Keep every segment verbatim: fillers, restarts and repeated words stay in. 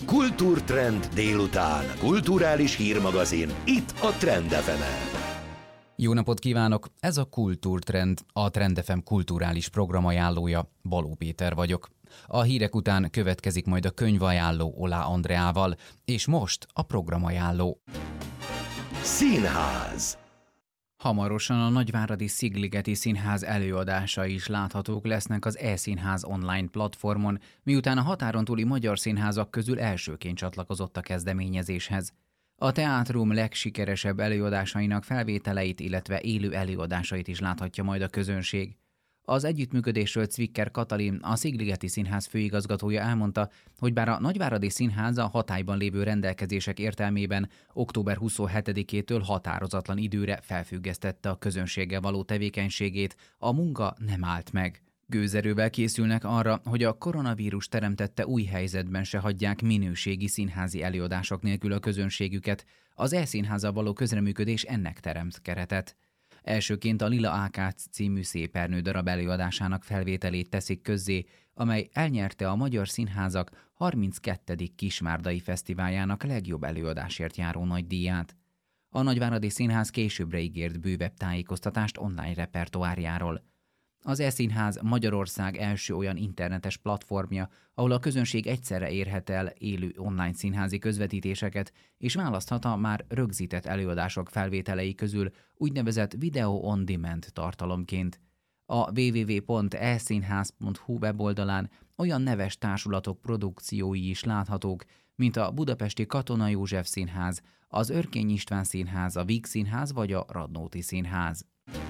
Kultúrtrend délután, kulturális hírmagazin, itt a Trend ef emen. Jó napot kívánok! Ez a Kultúrtrend, a Trend ef em kulturális programajánlója. Baló Péter vagyok. A hírek után következik majd a könyvajánló Olá Andreával, és most a programajánló. Színház. Hamarosan a nagyváradi Szigligeti Színház előadásai is láthatók lesznek az e-színház online platformon, miután a határon túli magyar színházak közül elsőként csatlakozott a kezdeményezéshez. A teátrum legsikeresebb előadásainak felvételeit, illetve élő előadásait is láthatja majd a közönség. Az együttműködésről Cvikker Katalin, a Szigligeti Színház főigazgatója elmondta, hogy bár a nagyváradi színház a hatályban lévő rendelkezések értelmében október huszonhetedikétől határozatlan időre felfüggesztette a közönséggel való tevékenységét, a munka nem állt meg. Gőzerővel készülnek arra, hogy a koronavírus teremtette új helyzetben se hagyják minőségi színházi előadások nélkül a közönségüket. Az e-színházzal való közreműködés ennek teremt keretet. Elsőként a Lila Ákác című Szépernő darab előadásának felvételét teszik közzé, amely elnyerte a Magyar Színházak harminckettedik Kismárdai Fesztiváljának legjobb előadásért járó nagydíját. A Nagyváradi Színház későbbre ígért bővebb tájékoztatást online repertoárjáról. Az e-színház Magyarország első olyan internetes platformja, ahol a közönség egyszerre érhet el élő online színházi közvetítéseket, és választhat a már rögzített előadások felvételei közül úgynevezett Video on Demand tartalomként. A double-u double-u double-u pont e színház pont hu weboldalán olyan neves társulatok produkciói is láthatók, mint a budapesti Katona József Színház, az Örkény István Színház, a Víg Színház vagy a Radnóti Színház.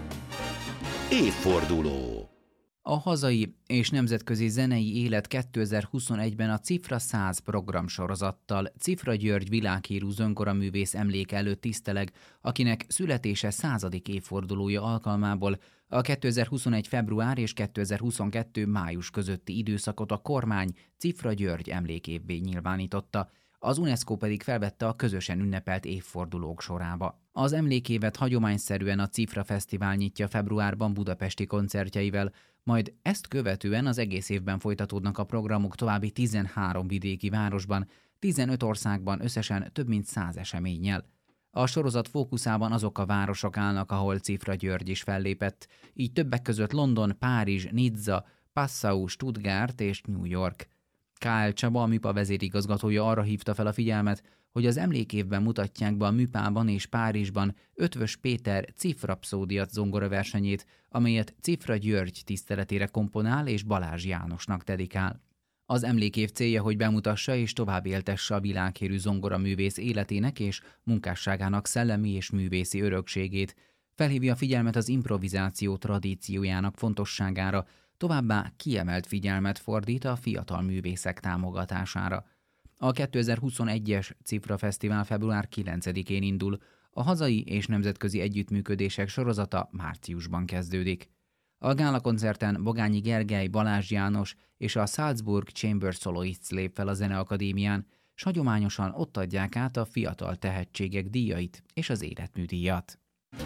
Évforduló. A hazai és nemzetközi zenei élet kétezer-huszonegyben a Cifra száz programsorozattal Cifra György világhírű zongoraművész emléke előtt tiszteleg, akinek születése századik évfordulója alkalmából a kétezer-huszonegy február és kétezer-huszonkettő május közötti időszakot a kormány Cifra György emlékévvé nyilvánította, az UNESCO pedig felvette a közösen ünnepelt évfordulók sorába. Az emlékévet hagyományszerűen a Cifra Fesztivál nyitja februárban budapesti koncertjeivel, majd ezt követően az egész évben folytatódnak a programok további tizenhárom vidéki városban, tizenöt országban összesen több mint száz eseménnyel. A sorozat fókuszában azok a városok állnak, ahol Cifra György is fellépett, így többek között London, Párizs, Nizza, Passau, Stuttgart és New York. Kál Csaba, a MÜPA vezérigazgatója arra hívta fel a figyelmet, hogy az emlékévben mutatják be a MÜPában és Párizsban Ötvös Péter Cifrapszódia zongoraversenyét, amelyet Cifra György tiszteletére komponál és Balázs Jánosnak dedikál. Az emlékév célja, hogy bemutassa és tovább éltesse a világhírű zongoraművész életének és munkásságának szellemi és művészi örökségét, felhívja a figyelmet az improvizáció tradíciójának fontosságára, továbbá kiemelt figyelmet fordít a fiatal művészek támogatására. A kétezer-huszonegyes Cifra Fesztivál február kilencedikén indul, a hazai és nemzetközi együttműködések sorozata márciusban kezdődik. A gálakoncerten Bogányi Gergely, Balázs János és a Salzburg Chamber Soloists lép fel a Zeneakadémián, s hagyományosan ott adják át a fiatal tehetségek díjait és az életműdíjat.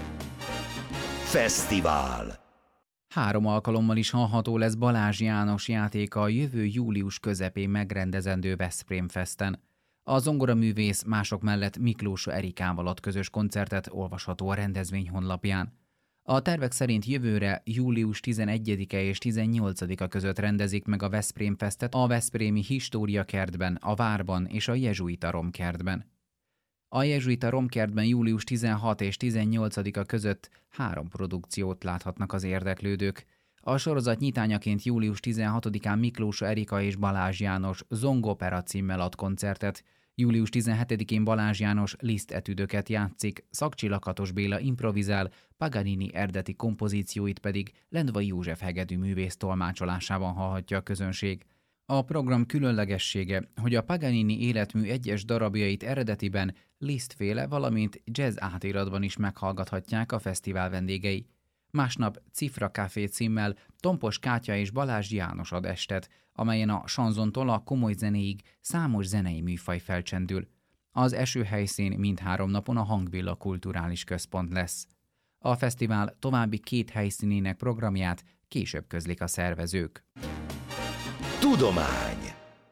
Fesztivál. Három alkalommal is hallható lesz Balázs János játéka a jövő július közepén megrendezendő Veszprém Festen. A zongoraművész mások mellett Miklós Erikával ad közös koncertet, olvasható a rendezvény honlapján. A tervek szerint jövőre július tizenegyedike és tizennyolcadika között rendezik meg a Veszprém Festet a Veszprémi História Kertben, a Várban és a Jezsuita Romkertben. A Jezsuita Romkertben július tizenhatodika és tizennyolcadika között három produkciót láthatnak az érdeklődők. A sorozat nyitányaként július tizenhatodikán Miklós Erika és Balázs János zongopera címmel ad koncertet, július tizenhetedikén Balázs János Liszt etüdöket játszik, Szakcsi Lakatos Béla improvizál, Paganini eredeti kompozícióit pedig Lendvai József hegedű művész tolmácsolásában hallhatja a közönség. A program különlegessége, hogy a Paganini életmű egyes darabjait eredetiben Liszt-féle, valamint jazz átiratban is meghallgathatják a fesztivál vendégei. Másnap Cifra Café címmel Tompos Kátya és Balázs János ad estet, amelyen a sanzontól a komoly zenéig számos zenei műfaj felcsendül. Az esőhelyszín mindhárom napon a Hangvilla Kulturális Központ lesz. A fesztivál további két helyszínének programját később közlik a szervezők. Tudomány.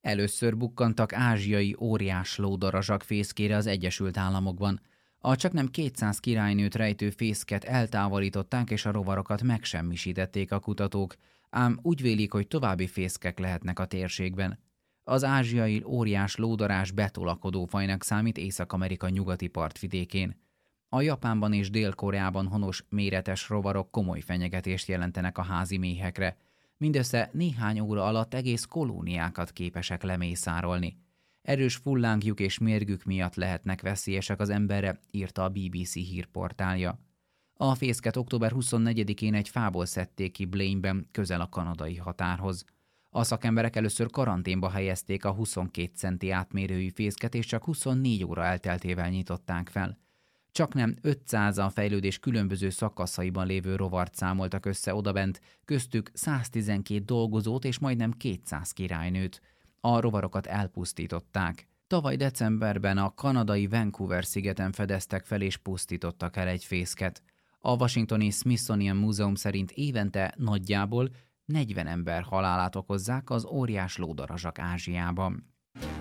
Először bukkantak ázsiai óriás lódarazsak fészkére az Egyesült Államokban. A csaknem kétszáz királynőt rejtő fészket eltávolították, és a rovarokat megsemmisítették a kutatók, ám úgy vélik, hogy további fészkek lehetnek a térségben. Az ázsiai óriás lódarázs betolakodó fajnak számít Észak-Amerika nyugati partvidékén. A Japánban és Dél-Koreában honos méretes rovarok komoly fenyegetést jelentenek a házi méhekre. Mindössze néhány óra alatt egész kolóniákat képesek lemészárolni. Erős fullánkjuk és mérgük miatt lehetnek veszélyesek az emberre, írta a bé bé cé hírportálja. A fészket október huszonnegyedikén egy fából szedték ki Blaine-ben, közel a kanadai határhoz. A szakemberek először karanténba helyezték a huszonkét centi átmérőjű fészket, és csak huszonnégy óra elteltével nyitották fel. Csaknem ötszáz a fejlődés különböző szakaszaiban lévő rovart számoltak össze odabent, köztük száztizenkét dolgozót és majdnem kétszáz királynőt. A rovarokat elpusztították. Tavaly decemberben a kanadai Vancouver szigeten fedeztek fel és pusztítottak el egy fészket. A washingtoni Smithsonian Múzeum szerint évente nagyjából negyven ember halálát okozzák az óriás lódarazsak Ázsiában.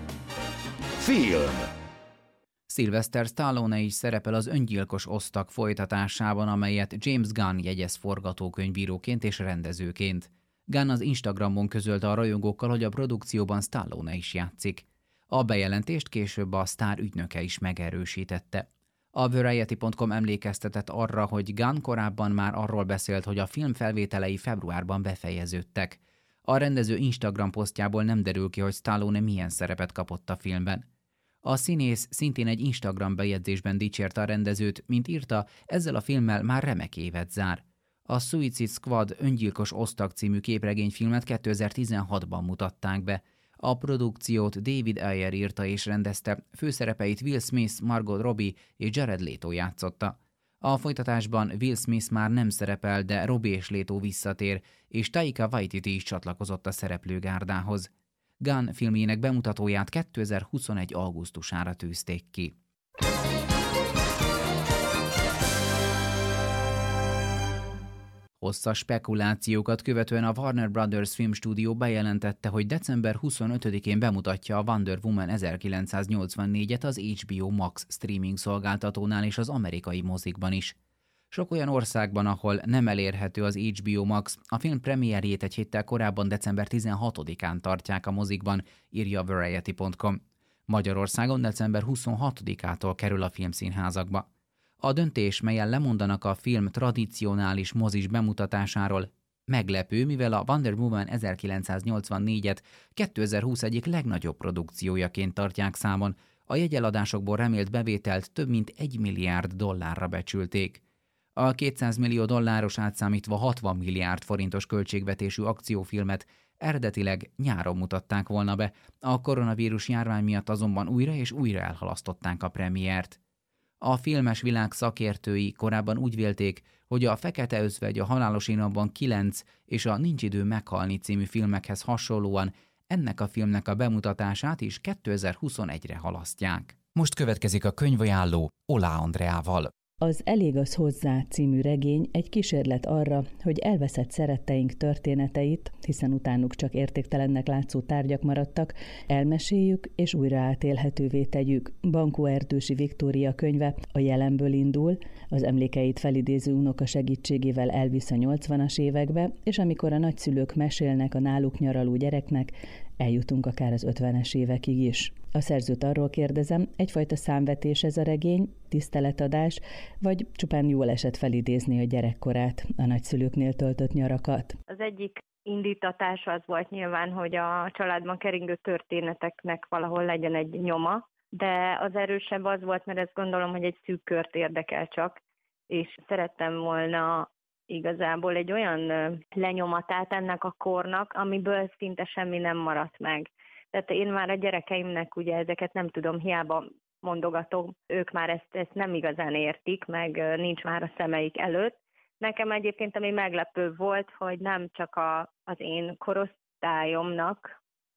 Film. Sylvester Stallone is szerepel az Öngyilkos osztag folytatásában, amelyet James Gunn jegyez forgatókönyvíróként és rendezőként. Gunn az Instagramon közölte a rajongókkal, hogy a produkcióban Stallone is játszik. A bejelentést később a sztár ügynöke is megerősítette. A Variety pont com emlékeztetett arra, hogy Gunn korábban már arról beszélt, hogy a film felvételei februárban befejeződtek. A rendező Instagram posztjából nem derül ki, hogy Stallone milyen szerepet kapott a filmben. A színész szintén egy Instagram bejegyzésben dicsérte a rendezőt, mint írta, ezzel a filmmel már remek évet zár. A Suicide Squad Öngyilkos osztag című képregényfilmet kétezer-tizenhatban mutatták be. A produkciót David Ayer írta és rendezte, főszerepeit Will Smith, Margot Robbie és Jared Leto játszotta. A folytatásban Will Smith már nem szerepel, de Robbie és Leto visszatér, és Taika Waititi is csatlakozott a szereplőgárdához. Gunn filmjének bemutatóját kétezer-huszonegy augusztusára tűzték ki. Hosszas spekulációkat követően a Warner Brothers filmstúdió bejelentette, hogy december huszonötödikén bemutatja a Wonder Woman ezerkilencszáznyolcvannégyet az há bé o Max streaming szolgáltatónál és az amerikai mozikban is. Sok olyan országban, ahol nem elérhető az há bé o Max, a film premierjét egy héttel korábban december tizenhatodikán tartják a mozikban, írja a Variety pont com. Magyarországon december huszonhatodikától kerül a filmszínházakba. A döntés, melyen lemondanak a film tradicionális mozis bemutatásáról, meglepő, mivel a Wonder Woman ezerkilencszáznyolcvannégyet kétezer-húsz egyik legnagyobb produkciójaként tartják számon, a jegyeladásokból remélt bevételt több mint egy milliárd dollárra becsülték. A kétszáz millió dolláros átszámítva hatvan milliárd forintos költségvetésű akciófilmet eredetileg nyáron mutatták volna be, a koronavírus járvány miatt azonban újra és újra elhalasztották a premiért. A filmes világ szakértői korábban úgy vélték, hogy a Fekete özvegy, a Halálos iramban kilenc és a Nincs idő meghalni című filmekhez hasonlóan ennek a filmnek a bemutatását is kétezer-huszonegyre halasztják. Most következik a könyvajánló Oláh Andreával. Az Elég az hozzá című regény egy kísérlet arra, hogy elveszett szeretteink történeteit, hiszen utánuk csak értéktelennek látszó tárgyak maradtak, elmeséljük és újra átélhetővé tegyük. Bankó Erdősi Viktória könyve a jelenből indul, az emlékeit felidéző unoka segítségével elvisz a nyolcvanas évekbe, és amikor a nagyszülők mesélnek a náluk nyaraló gyereknek, eljutunk akár az ötvenes évekig is. A szerzőt arról kérdezem, egyfajta számvetés ez a regény, tiszteletadás, vagy csupán jól esett felidézni a gyerekkorát, a nagyszülőknél töltött nyarakat? Az egyik indítatás az volt nyilván, hogy a családban keringő történeteknek valahol legyen egy nyoma, de az erősebb az volt, mert ezt gondolom, hogy egy szűk kört érdekel csak, és szerettem volna igazából egy olyan lenyomatát ennek a kornak, amiből szinte semmi nem maradt meg. Tehát én már a gyerekeimnek ugye ezeket nem tudom, hiába mondogatom, ők már ezt, ezt nem igazán értik, meg nincs már a szemeik előtt. Nekem egyébként ami meglepő volt, hogy nem csak a, az én korosztályomnak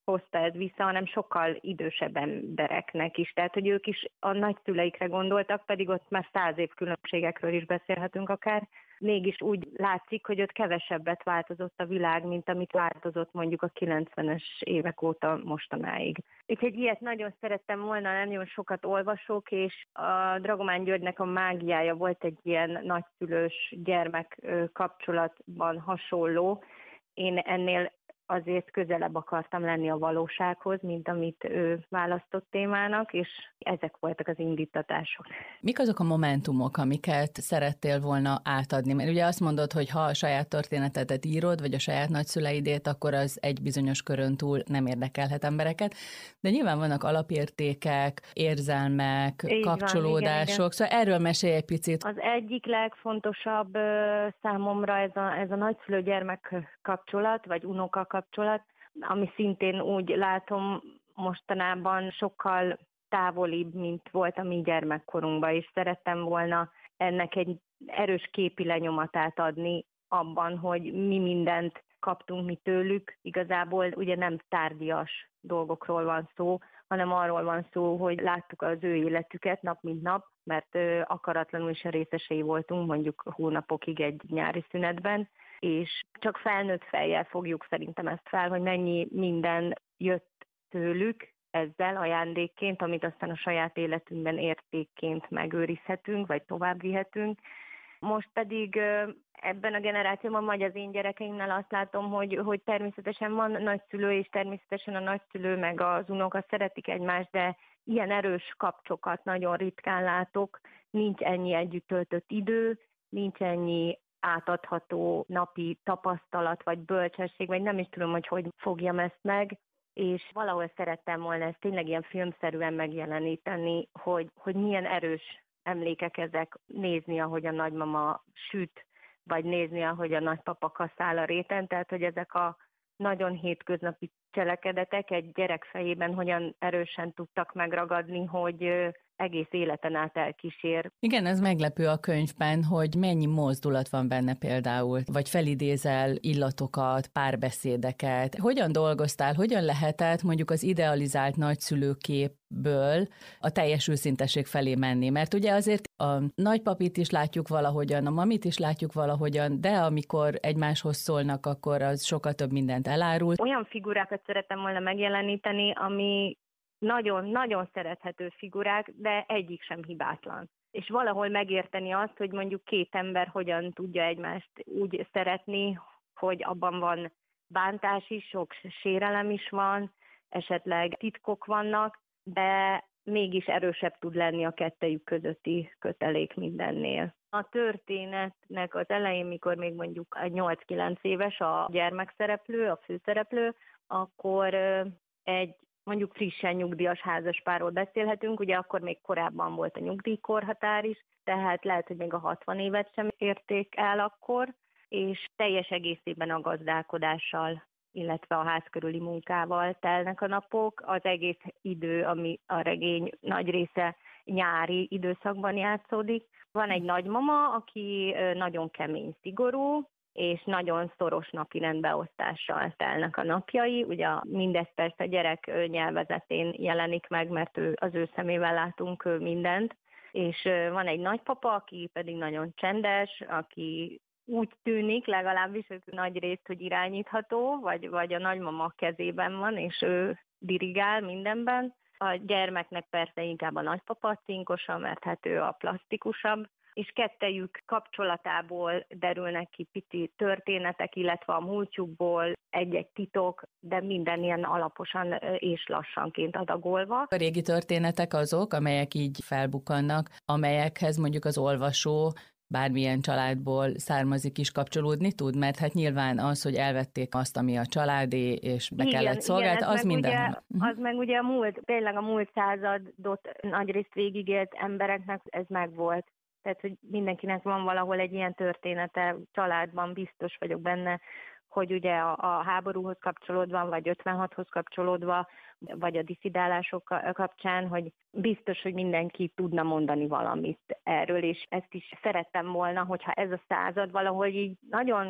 hozta ez vissza, hanem sokkal idősebb embereknek is. Tehát, hogy ők is a nagyszüleikre gondoltak, pedig ott már száz év különbségekről is beszélhetünk akár. Mégis úgy látszik, hogy ott kevesebbet változott a világ, mint amit változott mondjuk a kilencvenes évek óta mostanáig. Úgyhogy ilyet nagyon szerettem volna, nagyon sokat olvasok, és a Dragomán Györgynek a mágiája volt egy ilyen nagyszülős gyermek kapcsolatban hasonló. Én ennél azért közelebb akartam lenni a valósághoz, mint amit ő választott témának, és ezek voltak az indítatások. Mik azok a momentumok, amiket szerettél volna átadni? Mert ugye azt mondod, hogy ha a saját történetedet írod, vagy a saját nagyszüleidét, akkor az egy bizonyos körön túl nem érdekelhet embereket, de nyilván vannak alapértékek, érzelmek, így kapcsolódások, van, igen, szóval erről mesélj egy picit. Az egyik legfontosabb számomra ez a, ez a nagyszülő-gyermek kapcsolat, vagy unoka kapcsolat, ami szintén úgy látom mostanában sokkal távolibb, mint volt a mi gyermekkorunkban, és szerettem volna ennek egy erős képi lenyomatát adni abban, hogy mi mindent kaptunk mi tőlük. Igazából ugye nem tárgyias dolgokról van szó, hanem arról van szó, hogy láttuk az ő életüket nap mint nap, mert akaratlanul is a részesei voltunk, mondjuk hónapokig egy nyári szünetben, és csak felnőtt fejjel fogjuk szerintem ezt fel, hogy mennyi minden jött tőlük ezzel ajándékként, amit aztán a saját életünkben értékként megőrizhetünk, vagy továbbvihetünk. Most pedig ebben a generációban, vagy az én gyerekeimnel azt látom, hogy, hogy természetesen van nagyszülő, és természetesen a nagyszülő meg az unoka szeretik egymást, de ilyen erős kapcsokat nagyon ritkán látok, nincs ennyi együtt töltött idő, nincs ennyi átadható napi tapasztalat, vagy bölcsesség, vagy nem is tudom, hogy hogy fogjam ezt meg, és valahol szerettem volna ezt tényleg ilyen filmszerűen megjeleníteni, hogy, hogy milyen erős emlékek ezek, nézni, ahogy a nagymama süt, vagy nézni, ahogy a nagypapa kaszál a réten, tehát hogy ezek a nagyon hétköznapi cselekedetek egy gyerek fejében hogyan erősen tudtak megragadni, hogy egész életen át elkísér. Igen, ez meglepő a könyvben, hogy mennyi mozdulat van benne például, vagy felidézel illatokat, párbeszédeket. Hogyan dolgoztál, hogyan lehetett mondjuk az idealizált nagyszülőképből a teljes őszintesség felé menni? Mert ugye azért a nagypapit is látjuk valahogyan, a mamit is látjuk valahogyan, de amikor egymáshoz szólnak, akkor az sokkal több mindent elárul. Olyan figurákat szerettem volna megjeleníteni, ami nagyon-nagyon szerethető figurák, de egyik sem hibátlan. És valahol megérteni azt, hogy mondjuk két ember hogyan tudja egymást úgy szeretni, hogy abban van bántás is, sok sérelem is van, esetleg titkok vannak, de mégis erősebb tud lenni a kettejük közötti kötelék mindennél. A történetnek az elején, mikor még mondjuk nyolc-kilenc éves a gyermekszereplő, a főszereplő, akkor egy mondjuk frissen nyugdíjas házaspárról beszélhetünk, ugye akkor még korábban volt a nyugdíjkorhatár is, tehát lehet, hogy még a hatvan évet sem érték el akkor, és teljes egészében a gazdálkodással, illetve a ház körüli munkával telnek a napok. Az egész idő, ami a regény nagy része nyári időszakban játszódik. Van egy nagymama, aki nagyon kemény, szigorú, és nagyon szoros napi rendbeosztással telnek a napjai. Ugye mindez persze a gyerek nyelvezetén jelenik meg, mert ő, az ő szemével látunk mindent. És van egy nagypapa, aki pedig nagyon csendes, aki úgy tűnik legalábbis, hogy nagy részt, hogy irányítható, vagy, vagy a nagymama kezében van, és ő dirigál mindenben. A gyermeknek persze inkább a nagypapa cinkosa, mert hát ő a plastikusabb, és kettejük kapcsolatából derülnek ki pici történetek, illetve a múltjukból egy-egy titok, de minden ilyen alaposan és lassanként adagolva. A régi történetek azok, amelyek így felbukkannak, amelyekhez mondjuk az olvasó bármilyen családból származik is kapcsolódni tud, mert hát nyilván az, hogy elvették azt, ami a családé, és be igen, kellett szolgálni, az minden. Ugye, az meg ugye a múlt, tényleg a múlt századot nagyrészt végigélt embereknek ez megvolt. Tehát, hogy mindenkinek van valahol egy ilyen története, családban biztos vagyok benne, hogy ugye a, a háborúhoz kapcsolódva, vagy ötvenhathoz kapcsolódva, vagy a diszidálások kapcsán, hogy biztos, hogy mindenki tudna mondani valamit erről, és ezt is szerettem volna, hogyha ez a század valahogy így nagyon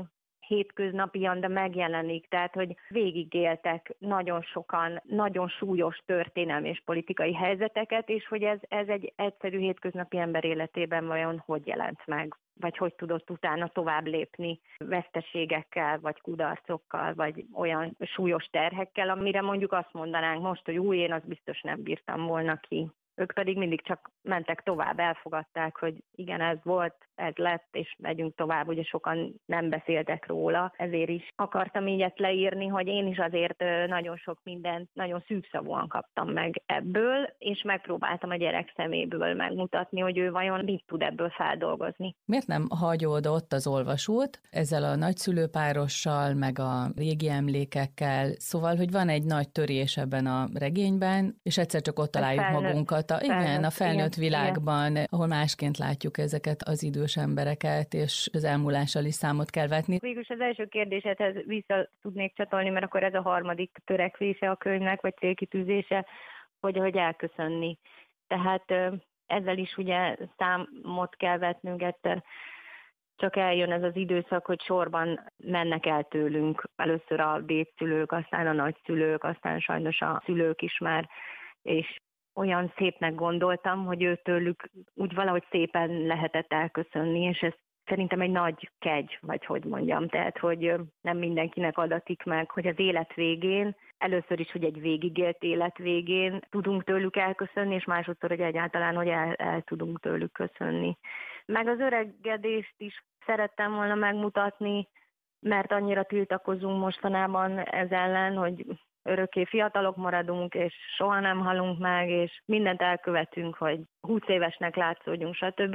hétköznapian, de megjelenik, tehát hogy végigéltek nagyon sokan nagyon súlyos történelmi és politikai helyzeteket, és hogy ez, ez egy egyszerű hétköznapi ember életében vajon hogy jelent meg, vagy hogy tudott utána tovább lépni veszteségekkel, vagy kudarcokkal, vagy olyan súlyos terhekkel, amire mondjuk azt mondanánk most, hogy új, én azt biztos nem bírtam volna ki. Ők pedig mindig csak mentek tovább, elfogadták, hogy igen, ez volt, ez lett, és megyünk tovább, ugye sokan nem beszéltek róla, ezért is akartam így ezt leírni, hogy én is azért nagyon sok mindent, nagyon szűkszavúan kaptam meg ebből, és megpróbáltam a gyerek szeméből megmutatni, hogy ő vajon mit tud ebből feldolgozni. Miért nem hagyod ott az olvasót ezzel a nagyszülőpárossal, meg a régi emlékekkel, szóval, hogy van egy nagy törés ebben a regényben, és egyszer csak ott találjuk felnőtt, magunkat. A, igen, felnőtt, a felnőtt igen, világban, igen. Ahol másként látjuk ezeket az idős embereket, és az elmúlással is számot kell vetni. Végülis az első kérdésedhez vissza tudnék csatolni, mert akkor ez a harmadik törekvése a könyvnek, vagy célkitűzése, hogy, hogy elköszönni. Tehát ezzel is ugye számot kell vetnünk, egyszer csak eljön ez az időszak, hogy sorban mennek el tőlünk. Először a dédszülők, aztán a nagyszülők, aztán sajnos a szülők is már, és olyan szépnek gondoltam, hogy őtőlük úgy valahogy szépen lehetett elköszönni, és ez szerintem egy nagy kegy, vagy hogy mondjam, tehát, hogy nem mindenkinek adatik meg, hogy az élet végén, először is, hogy egy végigélt élet végén tudunk tőlük elköszönni, és másodszor, hogy egyáltalán, hogy el, el tudunk tőlük köszönni. Meg az öregedést is szerettem volna megmutatni, mert annyira tiltakozunk mostanában ez ellen, hogy örökké fiatalok maradunk, és soha nem halunk meg, és mindent elkövetünk, hogy húsz évesnek látszódjunk, stb.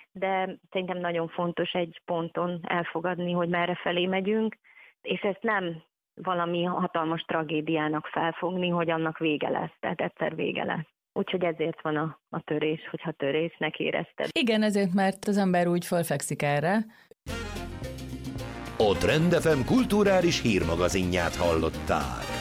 De szerintem nagyon fontos egy ponton elfogadni, hogy merre felé megyünk, és ezt nem valami hatalmas tragédiának felfogni, hogy annak vége lesz, tehát egyszer vége lesz. Úgyhogy ezért van a, a törés, hogyha törésnek érezted. Igen, ezért, mert az ember úgy fölfekszik erre. A Trend ef em kulturális hírmagazinját hallottál.